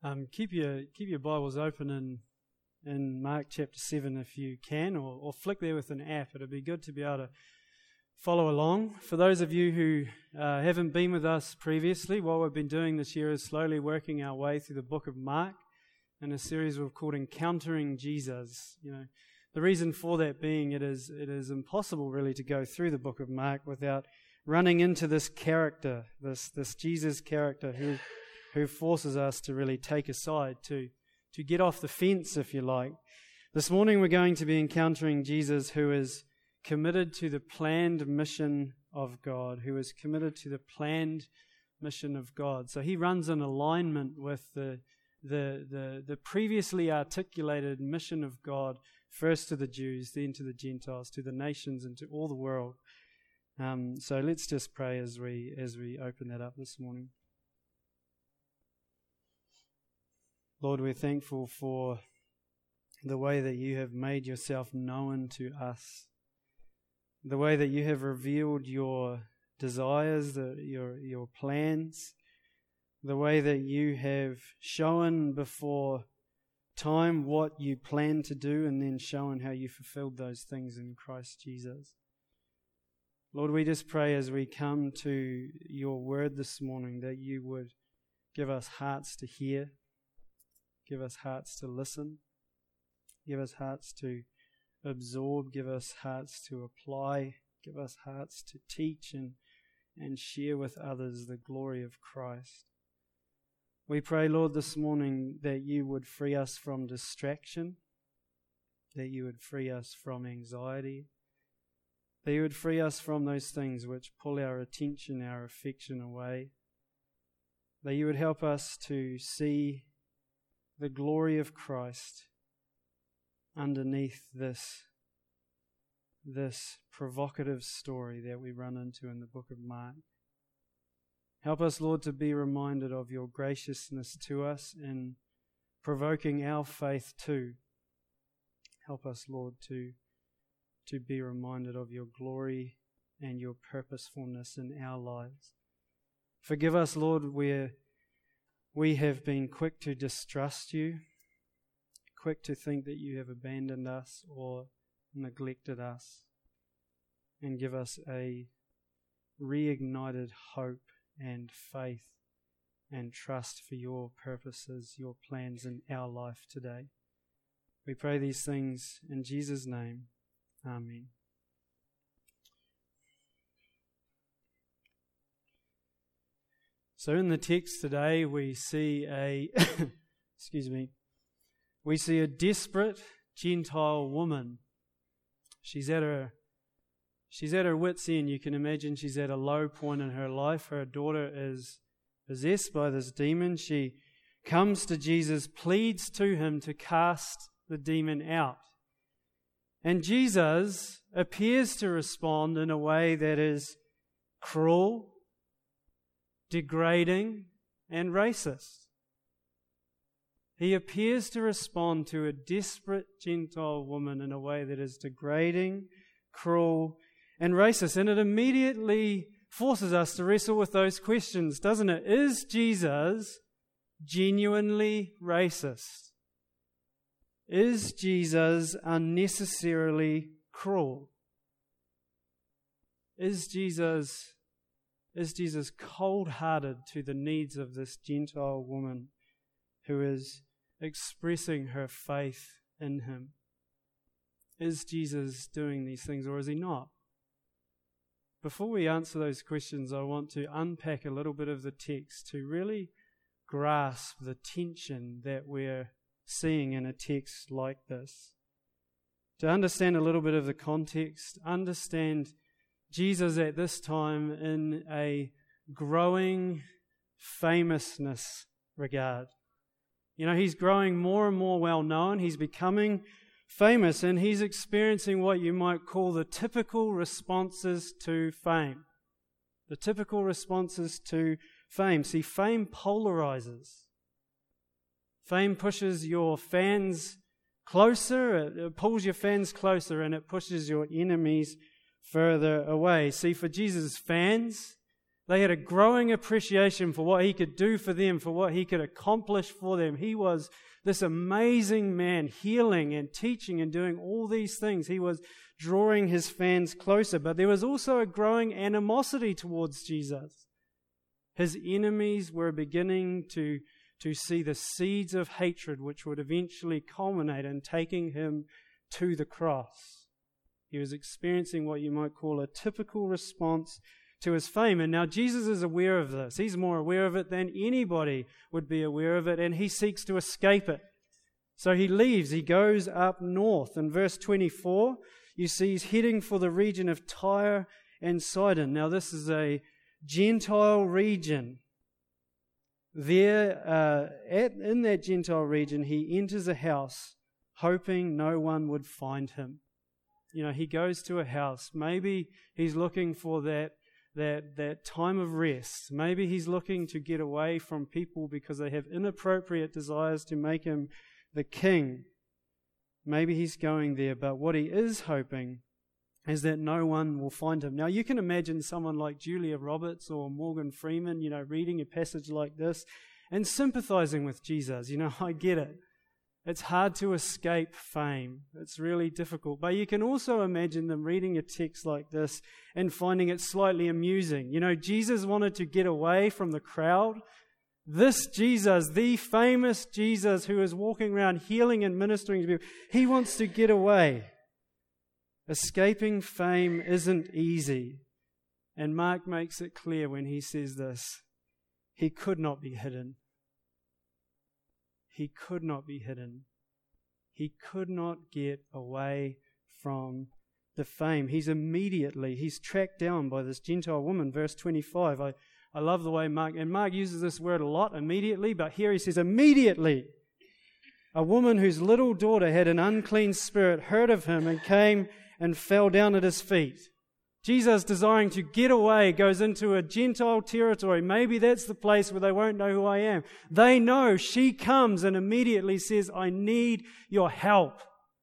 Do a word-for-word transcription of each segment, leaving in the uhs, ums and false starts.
Um, keep your keep your Bibles open in in Mark chapter seven if you can, or, or flick there with an app. It'd be good to be able to follow along. For those of you who uh, haven't been with us previously, what we've been doing this year is slowly working our way through the book of Mark in a series we've called Encountering Jesus. You know, the reason for that being it is it is impossible really to go through the book of Mark without running into this character, this this Jesus character who who forces us to really take a side, to to get off the fence, if you like. This morning we're going to be encountering Jesus, who is committed to the planned mission of God, who is committed to the planned mission of God. So he runs in alignment with the the the, the previously articulated mission of God, first to the Jews, then to the Gentiles, to the nations, and to all the world. Um, so let's just pray as we as we open that up this morning. Lord, we're thankful for the way that you have made yourself known to us, the way that you have revealed your desires, the, your your plans, the way that you have shown before time what you plan to do and then shown how you fulfilled those things in Christ Jesus. Lord, we just pray as we come to your word this morning that you would give us hearts to hear, give us hearts to listen, give us hearts to absorb, give us hearts to apply, give us hearts to teach and, and share with others the glory of Christ. We pray, Lord, this morning that you would free us from distraction, that you would free us from anxiety, that you would free us from those things which pull our attention, our affection away, that you would help us to see the glory of Christ underneath this, this provocative story that we run into in the book of Mark. Help us, Lord, to be reminded of your graciousness to us in provoking our faith too. Help us, Lord, to, to be reminded of your glory and your purposefulness in our lives. Forgive us, Lord, where we have been quick to distrust you, quick to think that you have abandoned us or neglected us, and give us a reignited hope and faith and trust for your purposes, your plans in our life today. We pray these things in Jesus' name. Amen. So in the text today we see a excuse me we see a desperate Gentile woman. She's at her she's at her wit's end. You can imagine she's at a low point in her life. Her daughter is possessed by this demon. She comes to Jesus, pleads to him to cast the demon out. And Jesus appears to respond in a way that is cruel, degrading, and racist. He appears to respond to a desperate Gentile woman in a way that is degrading, cruel, and racist. And it immediately forces us to wrestle with those questions, doesn't it? Is Jesus genuinely racist? Is Jesus unnecessarily cruel? Is Jesus Is Jesus cold-hearted to the needs of this Gentile woman who is expressing her faith in him? Is Jesus doing these things, or is he not? Before we answer those questions, I want to unpack a little bit of the text to really grasp the tension that we're seeing in a text like this. To understand a little bit of the context, understand Jesus at this time in a growing famousness regard. You know, he's growing more and more well known. He's becoming famous, and he's experiencing what you might call the typical responses to fame. The typical responses to fame. See, fame polarizes. Fame pushes your fans closer, it pulls your fans closer, and it pushes your enemies further away. See, for Jesus' fans, They had a growing appreciation for what he could do for them, for what he could accomplish for them. He was this amazing man, healing and teaching and doing all these things. He was drawing his fans closer. But there was also a growing animosity towards Jesus. His enemies were beginning to, to see the seeds of hatred which would eventually culminate in taking him to the cross. He was experiencing what you might call a typical response to his fame. And now Jesus is aware of this. He's more aware of it than anybody would be aware of it, and he seeks to escape it. So he leaves. He goes up north. In verse twenty-four, you see he's heading for the region of Tyre and Sidon. Now this is a Gentile region. There, uh, at, in that Gentile region, he enters a house hoping no one would find him. You know, he goes to a house. Maybe he's looking for that That, that time of rest. Maybe he's looking to get away from people because they have inappropriate desires to make him the king. Maybe he's going there, but what he is hoping is that no one will find him. Now you can imagine someone like Julia Roberts or Morgan Freeman, you know, reading a passage like this and sympathizing with Jesus. You know, I get it. It's hard to escape fame. It's really difficult. But you can also imagine them reading a text like this and finding it slightly amusing. You know, Jesus wanted to get away from the crowd. This Jesus, the famous Jesus who is walking around healing and ministering to people, he wants to get away. Escaping fame isn't easy. And Mark makes it clear when he says this. He could not be hidden. He could not be hidden. He could not get away from the fame. He's immediately, he's tracked down by this Gentile woman. Verse twenty-five, I, I love the way Mark, and Mark uses this word a lot, immediately, but here he says immediately. A woman whose little daughter had an unclean spirit heard of him and came and fell down at his feet. Jesus, desiring to get away, goes into a Gentile territory. Maybe that's the place where they won't know who I am. They know. She comes and immediately says, I need your help.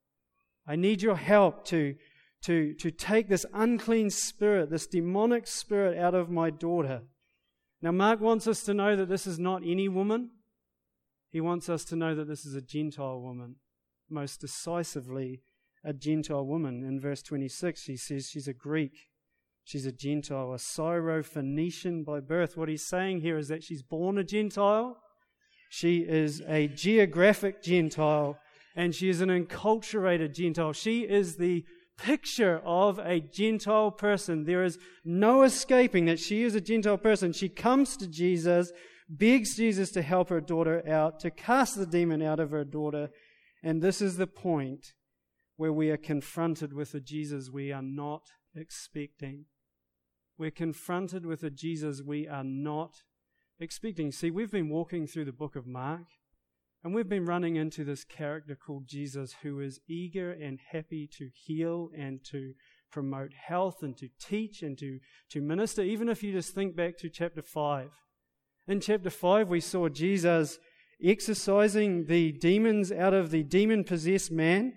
I need your help to, to, to take this unclean spirit, this demonic spirit out of my daughter. Now, Mark wants us to know that this is not any woman. He wants us to know that this is a Gentile woman, most decisively a Gentile woman. In verse twenty-six, he says she's a Greek. She's a Gentile, a Syro-Phoenician by birth. What he's saying here is that she's born a Gentile. She is a geographic Gentile, and she is an enculturated Gentile. She is the picture of a Gentile person. There is no escaping that she is a Gentile person. She comes to Jesus, begs Jesus to help her daughter out, to cast the demon out of her daughter, and this is the point where we are confronted with a Jesus we are not expecting. We're confronted with a Jesus we are not expecting. See, we've been walking through the book of Mark, and we've been running into this character called Jesus who is eager and happy to heal and to promote health and to teach and to, to minister, even if you just think back to chapter five. In chapter five, we saw Jesus exorcising the demons out of the demon-possessed man.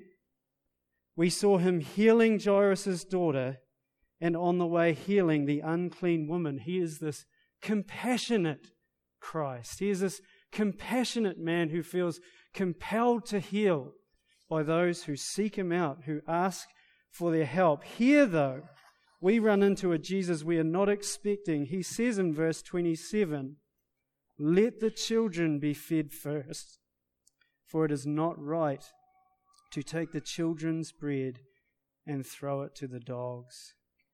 We saw him healing Jairus' daughter, and on the way healing the unclean woman. He is this compassionate Christ. He is this compassionate man who feels compelled to heal by those who seek him out, who ask for their help. Here, though, we run into a Jesus we are not expecting. He says in verse twenty-seven, "Let the children be fed first, for it is not right to take the children's bread and throw it to the dogs."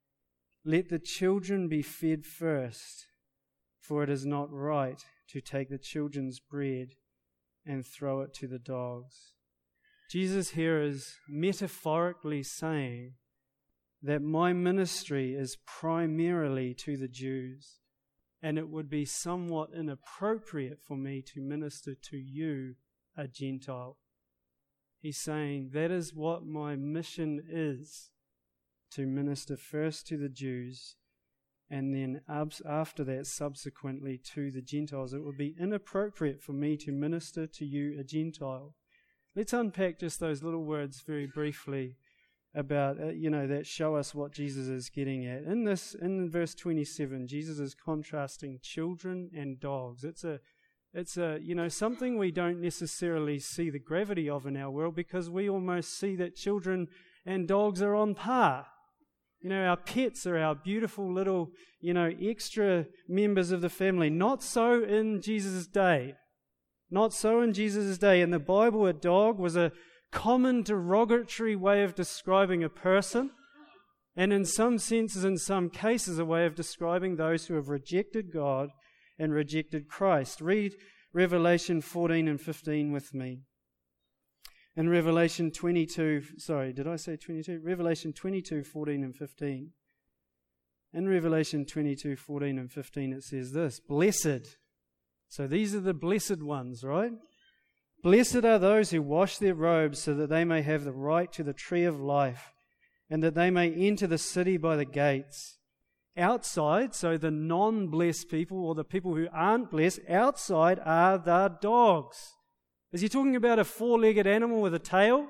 Let the children be fed first, for it is not right to take the children's bread and throw it to the dogs. Jesus here is metaphorically saying that my ministry is primarily to the Jews, and it would be somewhat inappropriate for me to minister to you, a Gentile. He's saying that is what my mission is, to minister first to the Jews and then after that subsequently to the Gentiles. It would be inappropriate for me to minister to you, a Gentile. Let's unpack just those little words very briefly about, uh, you know, that show us what Jesus is getting at. In this, in verse twenty-seven, Jesus is contrasting children and dogs. It's a, it's a, you know, something we don't necessarily see the gravity of in our world, because we almost see that children and dogs are on par. You know, our pets are our beautiful little, you know, extra members of the family. Not so in Jesus' day. Not so in Jesus' day. In the Bible, a dog was a common derogatory way of describing a person, and in some senses, in some cases, a way of describing those who have rejected God and rejected Christ. Read Revelation fourteen and fifteen with me. In Revelation twenty-two, sorry, did I say twenty-two? Revelation twenty-two, fourteen and fifteen. In Revelation twenty-two, fourteen and fifteen, it says this: Blessed. So these are the blessed ones, right? Blessed are those who wash their robes, so that they may have the right to the tree of life, and that they may enter the city by the gates. Outside, so the non-blessed people, or the people who aren't blessed, outside are the dogs. Is he talking about a four-legged animal with a tail?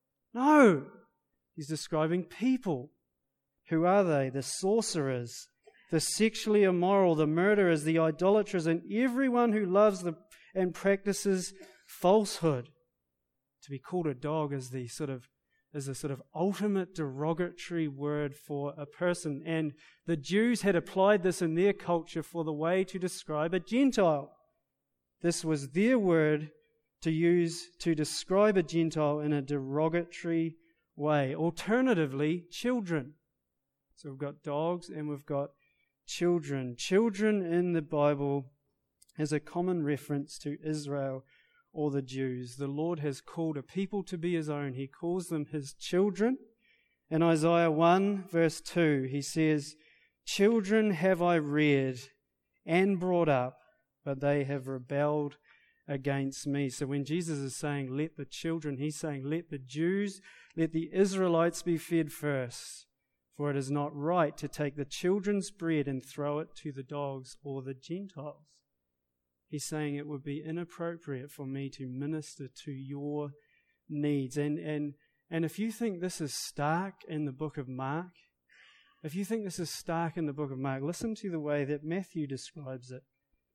No. He's describing people. Who are they? The sorcerers, the sexually immoral, the murderers, the idolaters, and everyone who loves the, and practices falsehood. To be called a dog is the sort of is a sort of ultimate derogatory word for a person, and the Jews had applied this in their culture for the way to describe a Gentile. This was their word to use to describe a Gentile in a derogatory way. Alternatively, children. So we've got dogs and we've got children. Children in the Bible is a common reference to Israel or the Jews. The Lord has called a people to be His own. He calls them His children. In Isaiah one verse two, He says, Children have I reared and brought up, but they have rebelled against me. So when Jesus is saying, let the children, He's saying, let the Jews, let the Israelites be fed first. For it is not right to take the children's bread and throw it to the dogs or the Gentiles. He's saying it would be inappropriate for me to minister to your needs. And, and, and if you think this is stark in the book of Mark, if you think this is stark in the book of Mark, listen to the way that Matthew describes it.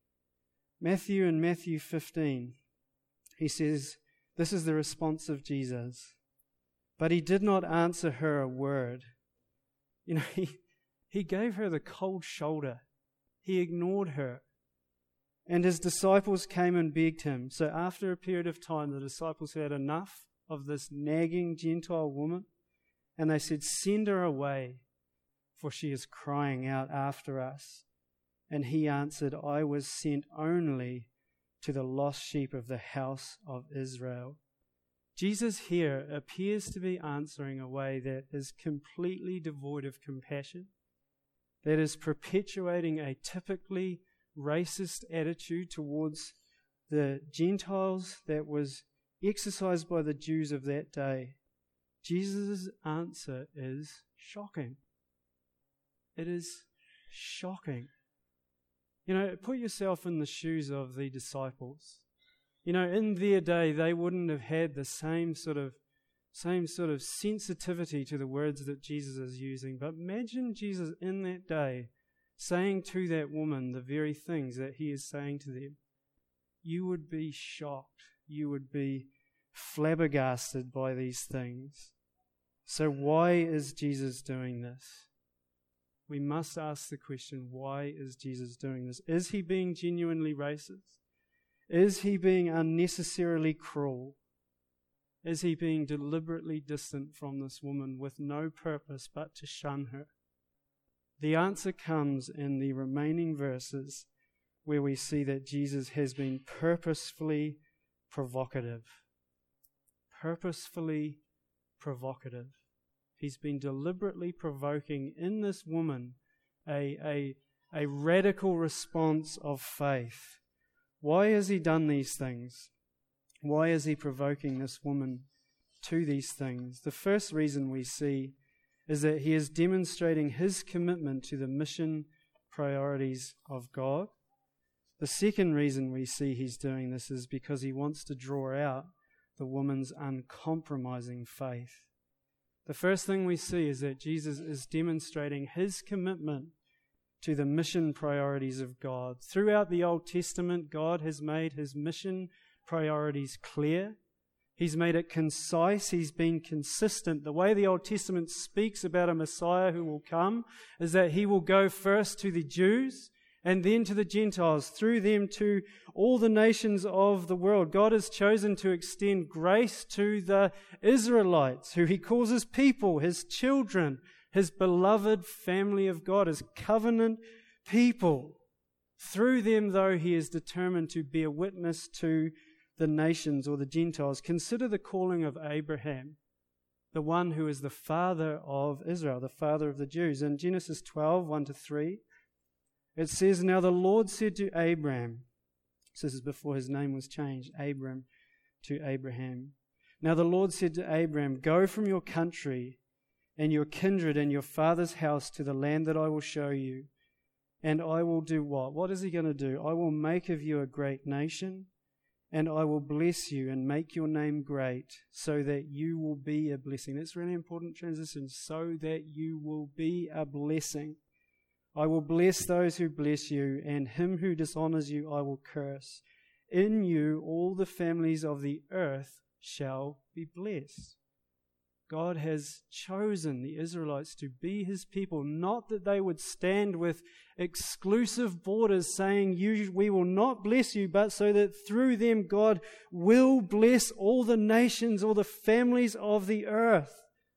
Matthew in Matthew fifteen, he says, this is the response of Jesus. But He did not answer her a word. You know, he, he gave her the cold shoulder. He ignored her. And His disciples came and begged Him. So after a period of time, the disciples had enough of this nagging Gentile woman, and they said, send her away, for she is crying out after us. And He answered, I was sent only to the lost sheep of the house of Israel. Jesus here appears to be answering a way that is completely devoid of compassion, that is perpetuating a typically racist attitude towards the Gentiles that was exercised by the Jews of that day. Jesus' answer is shocking. It is shocking. You know, put yourself in the shoes of the disciples. You know, in their day, they wouldn't have had the same sort of same sort of sensitivity to the words that Jesus is using. But imagine Jesus in that day saying to that woman the very things that He is saying to them. You would be shocked. You would be flabbergasted by these things. So why is Jesus doing this? We must ask the question, why is Jesus doing this? Is He being genuinely racist? Is He being unnecessarily cruel? Is He being deliberately distant from this woman with no purpose but to shun her? The answer comes in the remaining verses where we see that Jesus has been purposefully provocative. Purposefully provocative. He's been deliberately provoking in this woman a, a, a radical response of faith. Why has He done these things? Why is He provoking this woman to these things? The first reason we see is that He is demonstrating His commitment to the mission priorities of God. The second reason we see He's doing this is because He wants to draw out the woman's uncompromising faith. The first thing we see is that Jesus is demonstrating his commitment to the mission priorities of God. Throughout the Old Testament, God has made his mission priorities clear. He's made it concise. He's been consistent. The way the Old Testament speaks about a Messiah who will come is that he will go first to the Jews and then to the Gentiles, through them to all the nations of the world. God has chosen to extend grace to the Israelites, who he calls his people, his children, his beloved family of God, his covenant people. Through them, though, he is determined to bear witness to the nations or the Gentiles. Consider the calling of Abraham, the one who is the father of Israel, the father of the Jews. In Genesis twelve, one to three, it says, "Now the Lord said to Abram," so this is before his name was changed, Abram to Abraham. "Now the Lord said to Abram, go from your country and your kindred and your father's house to the land that I will show you. And I will do what?" What is he going to do? "I will make of you a great nation, and I will bless you and make your name great, so that you will be a blessing." That's really important transition. So that you will be a blessing. "I will bless those who bless you, and him who dishonors you I will curse. In you all the families of the earth shall be blessed." God has chosen the Israelites to be his people, not that they would stand with exclusive borders saying, you, we will not bless you, but so that through them God will bless all the nations, all the families of the earth.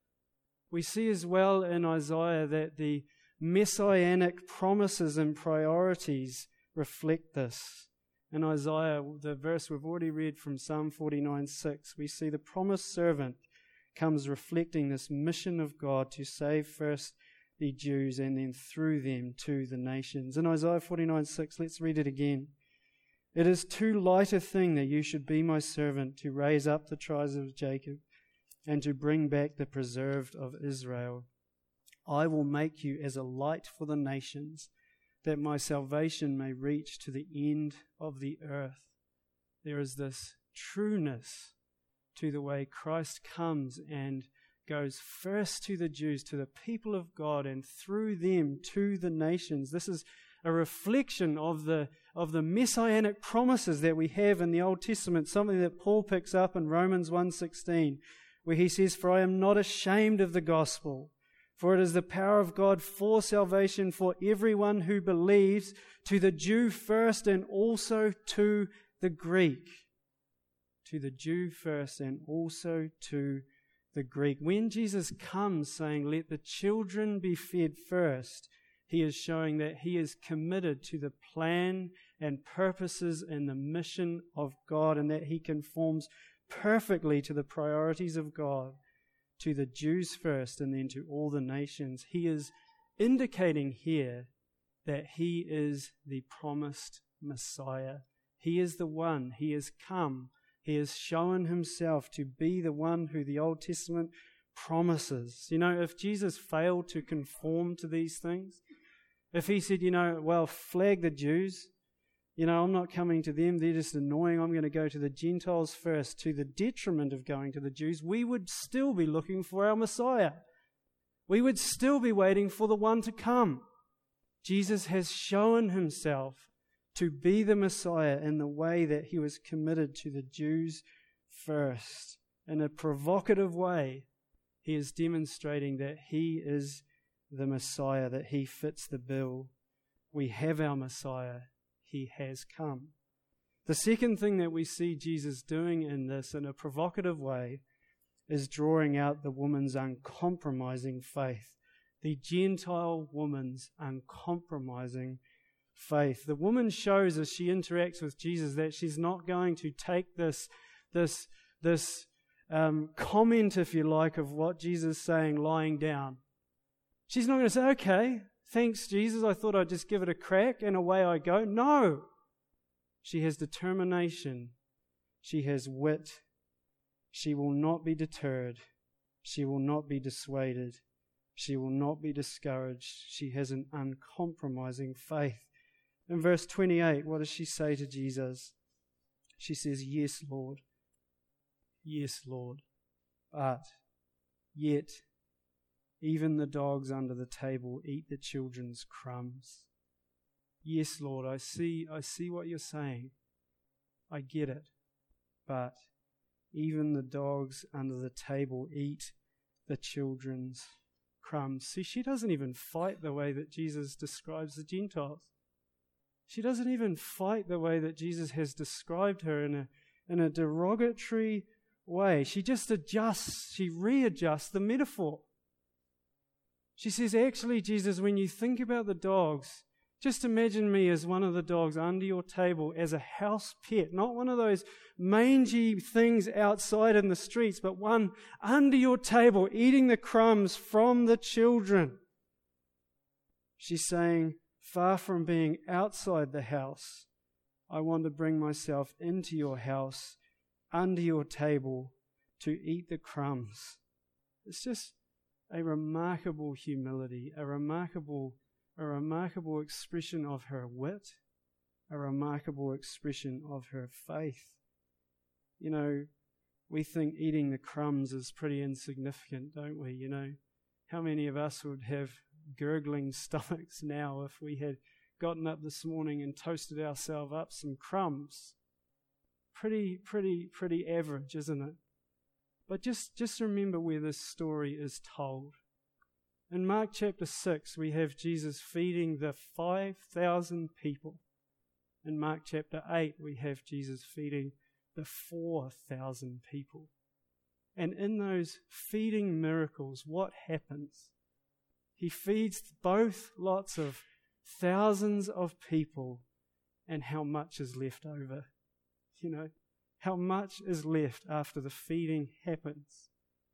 We see as well in Isaiah that the messianic promises and priorities reflect this. In Isaiah, the verse we've already read from Psalm forty-nine six, we see the promised servant comes reflecting this mission of God to save first the Jews and then through them to the nations. In Isaiah forty-nine six, let's read it again. "It is too light a thing that you should be my servant, to raise up the tribes of Jacob and to bring back the preserved of Israel. I will make you as a light for the nations, that my salvation may reach to the end of the earth." There is this trueness to the way Christ comes and goes first to the Jews, to the people of God, and through them to the nations. This is a reflection of the of the messianic promises that we have in the Old Testament, something that Paul picks up in Romans one sixteen, where he says, "For I am not ashamed of the gospel, for it is the power of God for salvation for everyone who believes, to the Jew first and also to the Greek." To the Jew first and also to the Greek. When Jesus comes saying, "Let the children be fed first," he is showing that he is committed to the plan and purposes and the mission of God, and that he conforms perfectly to the priorities of God, to the Jews first and then to all the nations. He is indicating here that he is the promised Messiah. He is the one. He has come. He has shown himself to be the one who the Old Testament promises. You know, if Jesus failed to conform to these things, if he said, you know, well, flag the Jews, you know, I'm not coming to them, they're just annoying, I'm going to go to the Gentiles first, to the detriment of going to the Jews, we would still be looking for our Messiah. We would still be waiting for the one to come. Jesus has shown himself to be the Messiah in the way that he was committed to the Jews first. In a provocative way, he is demonstrating that he is the Messiah, that he fits the bill. We have our Messiah. He has come. The second thing that we see Jesus doing in this, in a provocative way, is drawing out the woman's uncompromising faith. The Gentile woman's uncompromising faith. The woman shows as she interacts with Jesus that she's not going to take this, this, this um, comment, if you like, of what Jesus is saying lying down. She's not going to say, "Okay, thanks, Jesus, I thought I'd just give it a crack and away I go." No. She has determination. She has wit. She will not be deterred. She will not be dissuaded. She will not be discouraged. She has an uncompromising faith. In verse twenty-eight, what does she say to Jesus? She says, "Yes, Lord. Yes, Lord. But yet Even the dogs under the table eat the children's crumbs. Yes, Lord, I see, I see what you're saying. I get it. But even the dogs under the table eat the children's crumbs. See, she doesn't even fight the way that Jesus describes the Gentiles. She doesn't even fight the way that Jesus has described her in a, in a derogatory way. She just adjusts, she readjusts the metaphor. She says, actually, Jesus, when you think about the dogs, just imagine me as one of the dogs under your table as a house pet, not one of those mangy things outside in the streets, but one under your table eating the crumbs from the children. She's saying, far from being outside the house, I want to bring myself into your house, under your table, to eat the crumbs. It's just a remarkable humility, a remarkable A remarkable expression of her wit, a remarkable expression of her faith. You know, we think eating the crumbs is pretty insignificant, don't we? You know, how many of us would have gurgling stomachs now if we had gotten up this morning and toasted ourselves up some crumbs? Pretty, pretty, pretty average, isn't it? But just, just remember where this story is told. In Mark chapter six, we have Jesus feeding the five thousand people. In Mark chapter eight, we have Jesus feeding the four thousand people. And in those feeding miracles, what happens? He feeds both lots of thousands of people, and how much is left over? You know, how much is left after the feeding happens?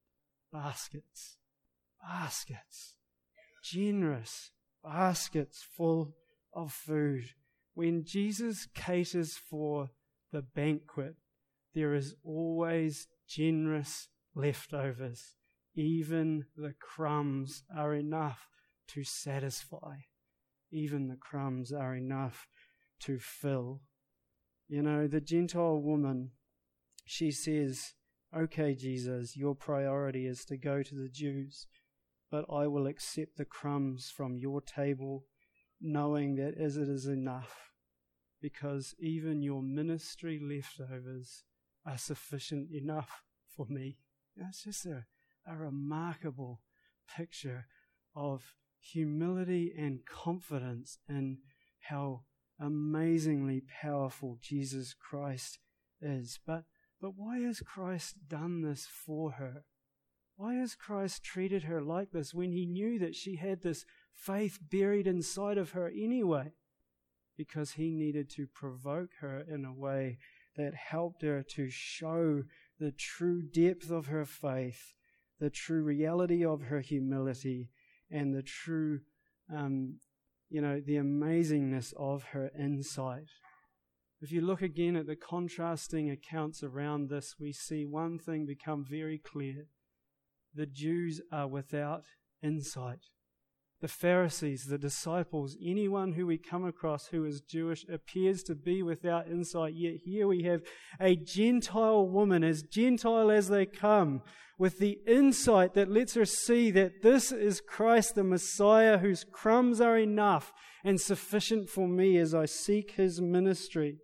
Baskets. Baskets, generous baskets full of food. When Jesus caters for the banquet, there is always generous leftovers. Even the crumbs are enough to satisfy. Even the crumbs are enough to fill. You know, the Gentile woman, she says, okay, Jesus, your priority is to go to the Jews, but I will accept the crumbs from your table, knowing that as it is enough, because even your ministry leftovers are sufficient enough for me. It's just a, a remarkable picture of humility and confidence in how amazingly powerful Jesus Christ is. But, but why has Christ done this for her? Why has Christ treated her like this when he knew that she had this faith buried inside of her anyway? Because he needed to provoke her in a way that helped her to show the true depth of her faith, the true reality of her humility, and the true, um, you know, the amazingness of her insight. If you look again at the contrasting accounts around this, we see one thing become very clear. The Jews are without insight. The Pharisees, the disciples, anyone who we come across who is Jewish appears to be without insight. Yet here we have a Gentile woman, as Gentile as they come, with the insight that lets her see that this is Christ the Messiah, whose crumbs are enough and sufficient for me as I seek his ministry.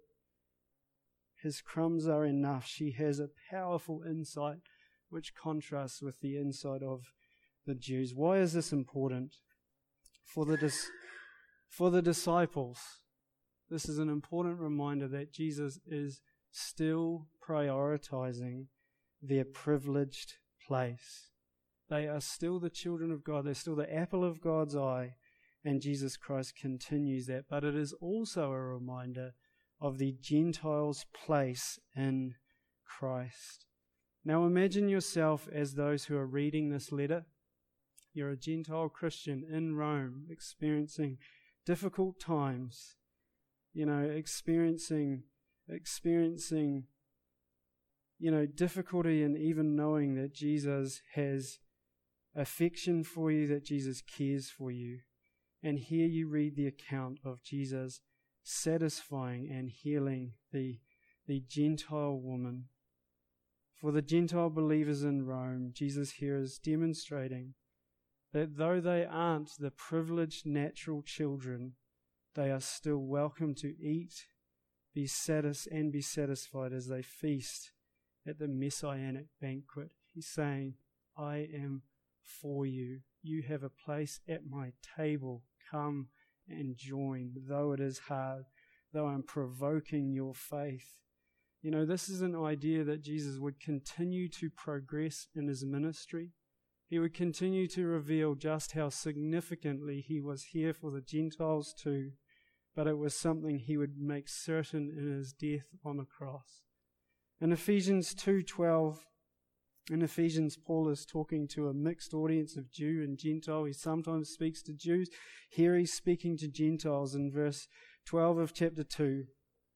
His crumbs are enough. She has a powerful insight which contrasts with the insight of the Jews. Why is this important? For the dis- for the disciples, this is an important reminder that Jesus is still prioritizing their privileged place. They are still the children of God. They're still the apple of God's eye, and Jesus Christ continues that. But it is also a reminder of the Gentiles' place in Christ. Now imagine yourself as those who are reading this letter. You're a Gentile Christian in Rome, experiencing difficult times, you know, experiencing, experiencing, you know, difficulty in even knowing that Jesus has affection for you, that Jesus cares for you. And here you read the account of Jesus satisfying and healing the, the Gentile woman. For the Gentile believers in Rome, Jesus here is demonstrating that though they aren't the privileged natural children, they are still welcome to eat, be satis- and be satisfied as they feast at the messianic banquet. He's saying, I am for you. You have a place at my table. Come and join, though it is hard, though I'm provoking your faith. You know, this is an idea that Jesus would continue to progress in his ministry. He would continue to reveal just how significantly he was here for the Gentiles too, but it was something he would make certain in his death on the cross. In Ephesians two twelve, in Ephesians, Paul is talking to a mixed audience of Jew and Gentile. He sometimes speaks to Jews. Here he's speaking to Gentiles in verse twelve of chapter two.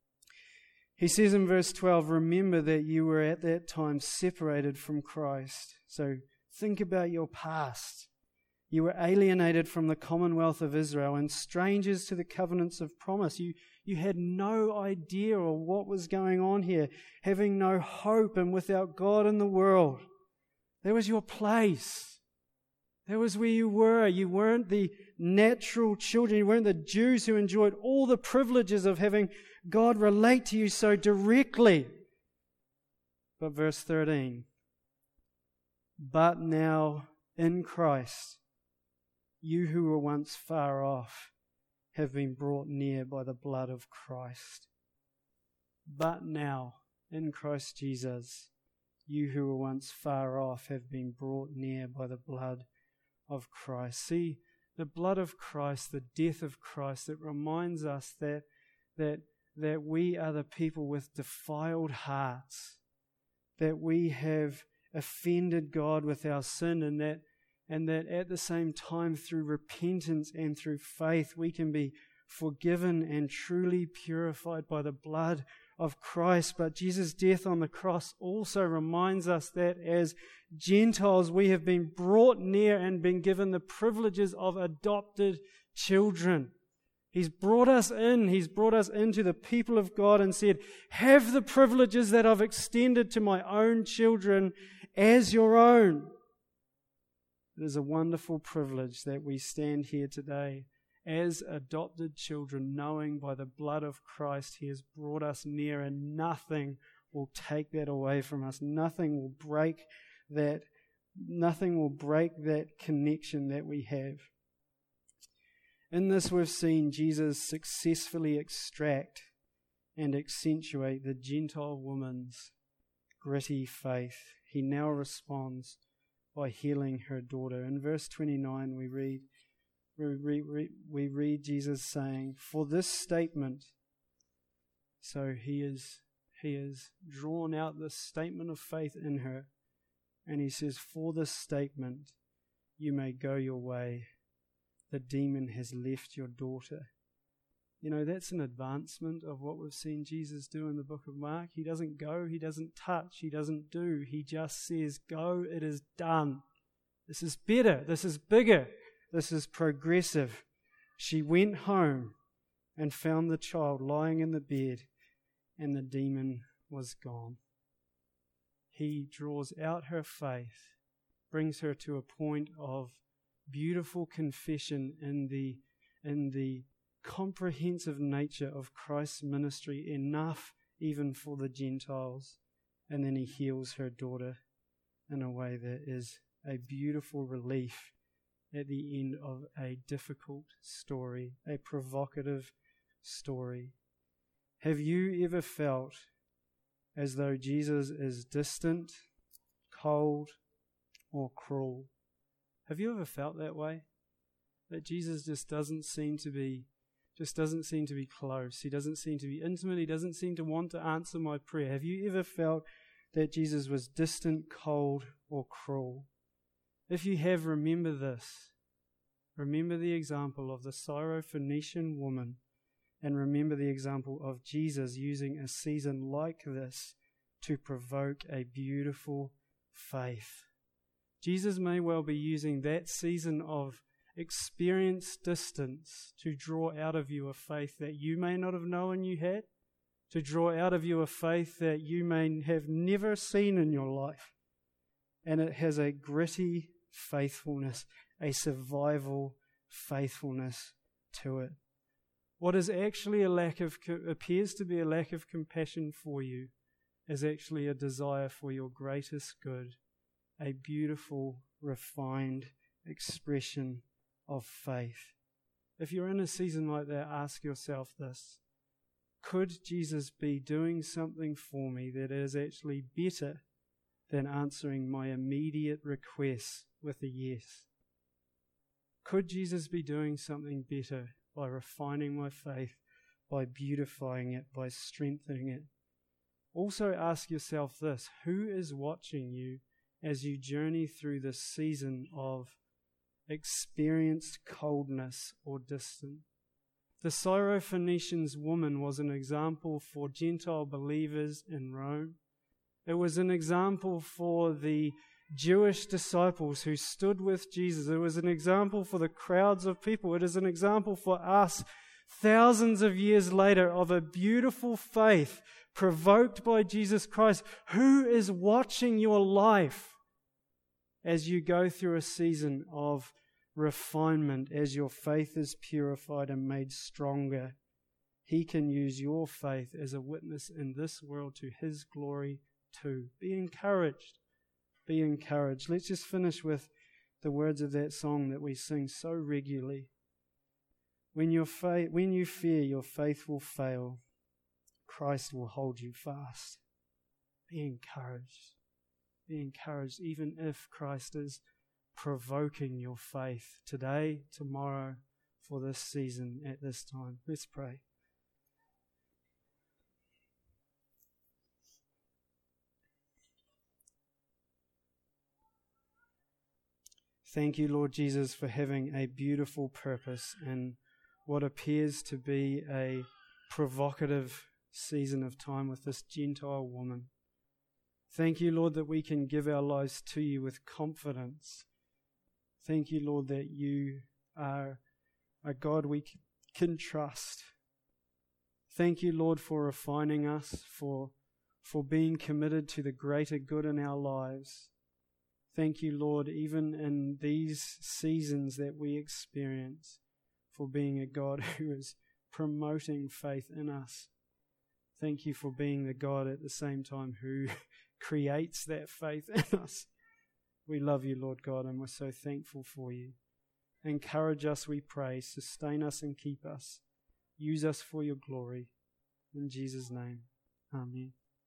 He says in verse twelve, remember that you were at that time separated from Christ. So think about your past. You were alienated from the commonwealth of Israel and strangers to the covenants of promise. You, you had no idea of what was going on here, having no hope and without God in the world. That was your place. That was where you were. You weren't the natural children. You weren't the Jews who enjoyed all the privileges of having God relate to you so directly. But verse thirteen, but now in Christ, you who were once far off have been brought near by the blood of Christ. But now, in Christ Jesus, you who were once far off have been brought near by the blood of Christ. See, the blood of Christ, the death of Christ, it reminds us that, that, that we are the people with defiled hearts, that we have offended God with our sin, and that And that at the same time, through repentance and through faith, we can be forgiven and truly purified by the blood of Christ. But Jesus' death on the cross also reminds us that as Gentiles, we have been brought near and been given the privileges of adopted children. He's brought us in. He's brought us into the people of God and said, have the privileges that I've extended to my own children as your own. It is a wonderful privilege that we stand here today as adopted children, knowing by the blood of Christ He has brought us near, and nothing will take that away from us. Nothing will break that, nothing will break that connection that we have. In this we've seen Jesus successfully extract and accentuate the Gentile woman's gritty faith. He now responds by healing her daughter. In verse twenty-nine we read, we read, we read Jesus saying, for this statement, so he is, he has drawn out this statement of faith in her, and he says, for this statement, you may go your way. The demon has left your daughter. You know, that's an advancement of what we've seen Jesus do in the book of Mark. He doesn't go, he doesn't touch, he doesn't do. He just says, go, it is done. This is better, this is bigger, this is progressive. She went home and found the child lying in the bed, and the demon was gone. He draws out her faith, brings her to a point of beautiful confession in the in the comprehensive nature of Christ's ministry, enough even for the Gentiles, and then he heals her daughter in a way that is a beautiful relief at the end of a difficult story, a provocative story. Have you ever felt as though Jesus is distant, cold, or cruel? Have you ever felt that way? That Jesus just doesn't seem to be just doesn't seem to be close. He doesn't seem to be intimate. He doesn't seem to want to answer my prayer. Have you ever felt that Jesus was distant, cold, or cruel? If you have, remember this. Remember the example of the Syrophoenician woman, and remember the example of Jesus using a season like this to provoke a beautiful faith. Jesus may well be using that season of experienced distance to draw out of you a faith that you may not have known you had, to draw out of you a faith that you may have never seen in your life. And it has a gritty faithfulness a survival faithfulness to it. What is actually a lack of, appears to be a lack of compassion for you, is actually a desire for your greatest good, a beautiful, refined expression of faith. If you're in a season like that, ask yourself this: could Jesus be doing something for me that is actually better than answering my immediate requests with a yes? Could Jesus be doing something better by refining my faith, by beautifying it, by strengthening it? Also ask yourself this: who is watching you as you journey through this season of experienced coldness or distance? The Syrophoenician woman was an example for Gentile believers in Rome. It was an example for the Jewish disciples who stood with Jesus. It was an example for the crowds of people. It is an example for us thousands of years later of a beautiful faith provoked by Jesus Christ. Who is watching your life as you go through a season of refinement, as your faith is purified and made stronger? He can use your faith as a witness in this world to His glory too. Be encouraged. Be encouraged. Let's just finish with the words of that song that we sing so regularly. When, your fa- when you fear your faith will fail, Christ will hold you fast. Be encouraged. Be encouraged, even if Christ is provoking your faith today, tomorrow, for this season, at this time. Let's pray. Thank you, Lord Jesus, for having a beautiful purpose in what appears to be a provocative season of time with this Gentile woman. Thank you, Lord, that we can give our lives to you with confidence. Thank you, Lord, that you are a God we can trust. Thank you, Lord, for refining us, for, for being committed to the greater good in our lives. Thank you, Lord, even in these seasons that we experience, for being a God who is promoting faith in us. Thank you for being the God at the same time who creates that faith in us. We love you, Lord God, and we're so thankful for you. Encourage us, we pray. Sustain us and keep us. Use us for your glory. In Jesus' name, amen.